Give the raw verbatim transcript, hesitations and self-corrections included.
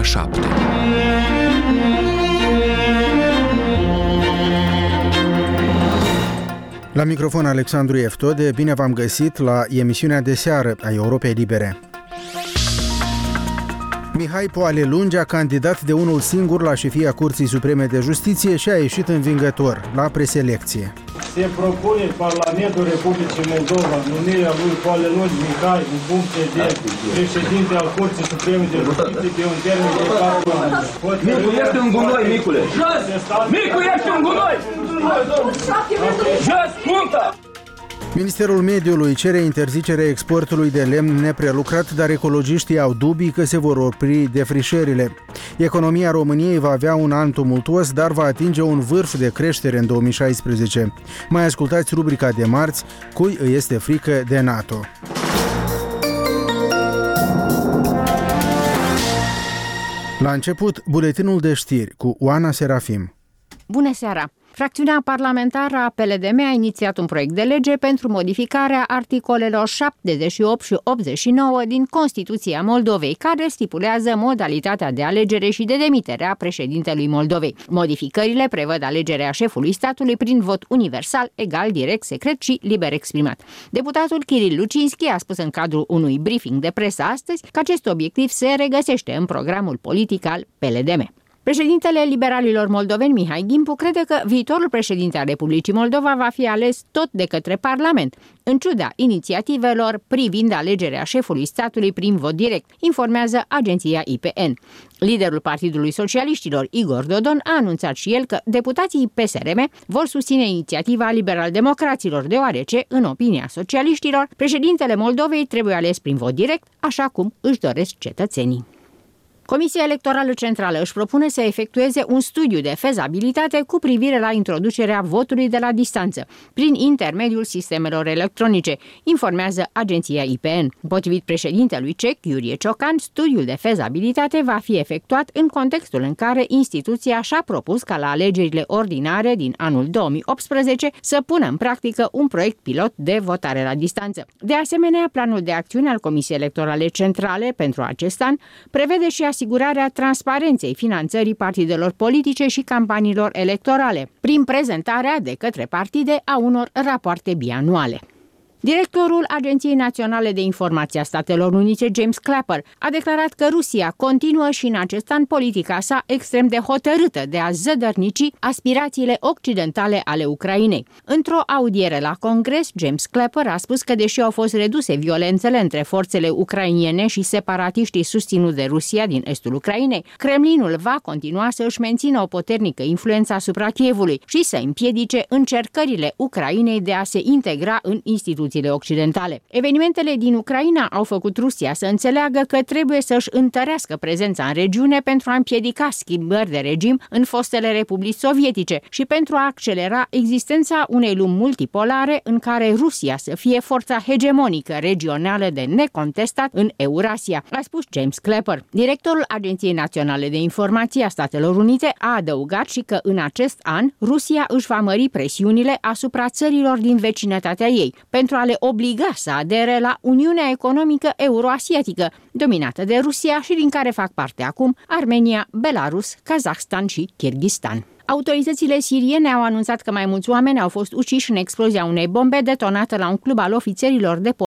șapte. La microfon Alexandru Eftode, bine v-am găsit la emisiunea de seară a Europei Libere. Mihai Poale-Lungi a candidat de unul singur la șefia Curții Supreme de Justiție și a ieșit învingător la preselecție. Se propune Parlamentul Republicii Moldova numirea lui Poale-Lungi Mihai în funcție de președinte al Curții Supreme de Justiție pe un termen de patru ani. Micu, ești un gunoi, Micule! Jos! Micu, ești un gunoi! Jos, punta! Ministerul Mediului cere interzicerea exportului de lemn neprelucrat, dar ecologiștii au dubii că se vor opri defrișările. Economia României va avea un an tumultuos, dar va atinge un vârf de creștere în două mii șaisprezece. Mai ascultați rubrica de marți, cui îi este frică de NATO. La început, buletinul de știri cu Oana Serafim. Bună seara! Fracțiunea parlamentară a P L D M a inițiat un proiect de lege pentru modificarea articolelor șaptezeci și opt și optzeci și nouă din Constituția Moldovei, care stipulează modalitatea de alegere și de demitere a președintelui Moldovei. Modificările prevăd alegerea șefului statului prin vot universal, egal, direct, secret și liber exprimat. Deputatul Kiril Lucinski a spus în cadrul unui briefing de presă astăzi că acest obiectiv se regăsește în programul politic al P L D M. Președintele liberalilor moldoveni, Mihai Gimpu, crede că viitorul președinte al Republicii Moldova va fi ales tot de către Parlament, în ciuda inițiativelor privind alegerea șefului statului prin vot direct, informează agenția I P N. Liderul Partidului Socialiștilor, Igor Dodon, a anunțat și el că deputații P S R M vor susține inițiativa liberal-democraților, deoarece, în opinia socialiștilor, președintele Moldovei trebuie ales prin vot direct, așa cum își doresc cetățenii. Comisia Electorală Centrală își propune să efectueze un studiu de fezabilitate cu privire la introducerea votului de la distanță, prin intermediul sistemelor electronice, informează agenția I P N. Potrivit președintelui cec, Iurie Ciocan, studiul de fezabilitate va fi efectuat în contextul în care instituția și-a propus ca la alegerile ordinare din anul două mii optsprezece să pună în practică un proiect pilot de votare la distanță. De asemenea, planul de acțiune al Comisiei Electorale Centrale pentru acest an prevede și asigurarea transparenței finanțării partidelor politice și campaniilor electorale, prin prezentarea de către partide a unor rapoarte bianuale. Directorul Agenției Naționale de Informație a Statelor Unite, James Clapper, a declarat că Rusia continuă și în acest an politica sa extrem de hotărâtă de a zădărnici aspirațiile occidentale ale Ucrainei. Într-o audiere la Congres, James Clapper a spus că deși au fost reduse violențele între forțele ucrainene și separatiștii susținuți de Rusia din estul Ucrainei, Kremlinul va continua să își mențină o puternică influență asupra Kievului și să împiedice încercările Ucrainei de a se integra în instituții occidentale. Evenimentele din Ucraina au făcut Rusia să înțeleagă că trebuie să-și întărească prezența în regiune pentru a împiedica schimbări de regim în fostele republici sovietice și pentru a accelera existența unei lumi multipolare în care Rusia să fie forța hegemonică regională de necontestat în Eurasia, a spus James Clapper. Directorul Agenției Naționale de Informație a Statelor Unite a adăugat și că în acest an Rusia își va mări presiunile asupra țărilor din vecinătatea ei pentru a le obliga să adere la Uniunea Economică Euroasiatică, dominată de Rusia și din care fac parte acum Armenia, Belarus, Kazahstan și Kirghistan. Autoritățile siriene au anunțat că mai mulți oameni au fost uciși în explozia unei bombe detonată la un club al ofițerilor de